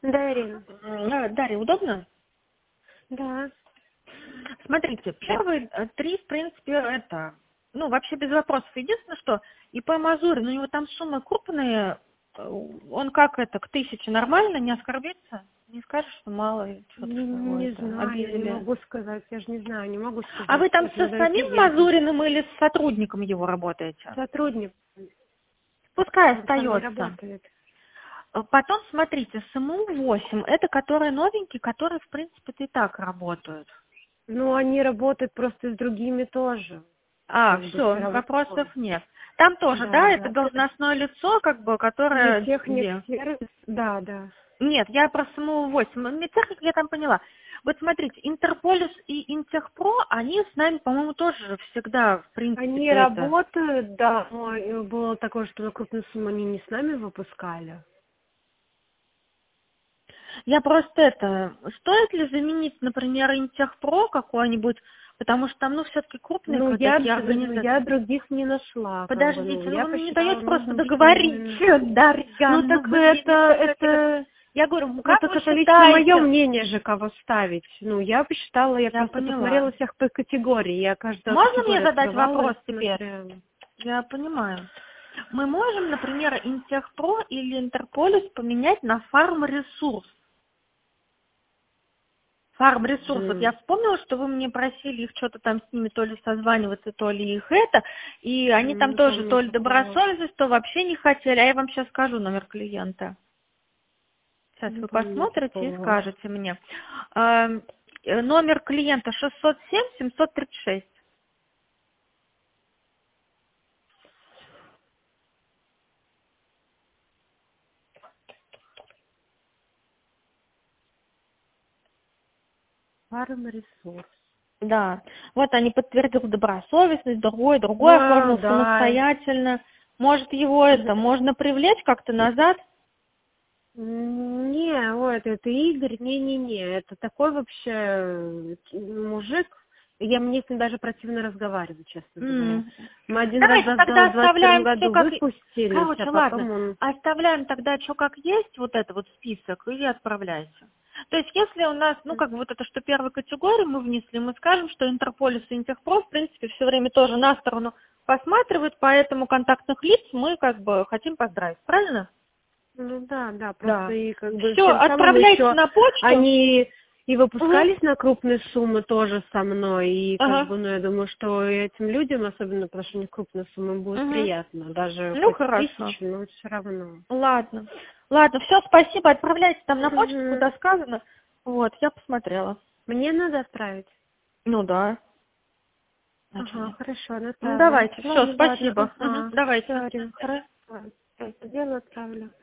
Да, Ирина. Дарья, удобно? Да. Смотрите, первые три, в принципе, это, ну, вообще без вопросов. Единственное, что ИП Мазурин, у него там суммы крупные, он как это, к 1000 нормально, не оскорбится? Не скажешь, что мало, что-то, что его Не это знаю, я не обидели? могу сказать, я же не знаю, не могу А сказать. вы там Это со надо идти самим деньги. Мазуриным или с сотрудником его работаете? Сотрудник, Пускай он там не остается. работает. Потом, смотрите, СМУ-8, это которые новенькие, которые, в принципе, и так работают. Ну, они работают просто с другими тоже. А, Как бы все, все равно. вопросов нет. Там тоже, Да, да, это да. должностное лицо, как бы, которое... Медтехник сервис, да, да. Нет, я про СМУ-8. Медтехник я там поняла. Вот смотрите, Интерполис и Интехпро, они с нами, по-моему, тоже всегда, в Они принципе, это... работают, да, но было такое, что на крупную сумму они не с нами выпускали. Я просто это... Стоит ли заменить, например, Интехпро какой-нибудь, потому что там, ну, все-таки крупные такие Я организации. других не нашла, как бы, Подождите, ну я вы мне не посчитала даете просто нужным, что договорить, именно... Дарья, Ну, ну так вы мне не даете. это, Я говорю, ну, как так вы это лично мое считаете? мнение же, кого ставить. Ну, я посчитала, я Я просто посмотрела поняла. всех по категории, я каждую Можно мне категорию задать открывала вопрос и теперь? смотрела. Я понимаю. Мы можем, например, Интехпро или Интерполис поменять на фармресурс. Фармресурс. Вот я М. вспомнила, что вы мне просили их что-то там с ними то ли созваниваться, то ли их это. И они там Не тоже помню то ли такого. добросовестность, то вообще не хотели. А я вам сейчас скажу номер клиента. Сейчас Не вы помню посмотрите и такого. скажете мне. Номер клиента 607-736. Фарм ресурс. Да. Вот они подтвердил добросовестность, другой А, оформил да. самостоятельно. Может его это, можно привлечь как-то назад? Не, ой, это Игорь, не-не-не, это такой вообще мужик, мне с ним даже противно разговаривать, честно говоря. М. Мы один раз Давайте тогда в 21 оставляем все году как... выпустились, а Короче, ладно, потом он... оставляем тогда что как есть, вот это вот список, и отправляйте. То есть если у нас, ну как бы вот это, что первой категории мы внесли, мы скажем, что Интерполис и Интехпро, в принципе, все время тоже на сторону посматривают, поэтому контактных лиц мы как бы хотим поздравить, правильно? Ну да, да, просто Да. и как бы Все, тем самым отправляйте еще на почту. они и Угу. выпускались на крупные суммы тоже со мной, и как Ага. бы, ну, я думаю, что этим людям, особенно потому что у них крупные суммы, будет Угу. приятно, даже Ну, хоть хорошо. 1000, но все равно. Ладно. Ладно, все, спасибо. Отправляйте там на почту, Мгм. куда сказано. Вот, я посмотрела. Мне надо отправить? Ну да. Значит, Ага, нет. хорошо, Ну направлю. давайте, все, Ладно, ладно, спасибо. Мгм, ага. давайте. Все, Арина, хорошо. Дело отправлю.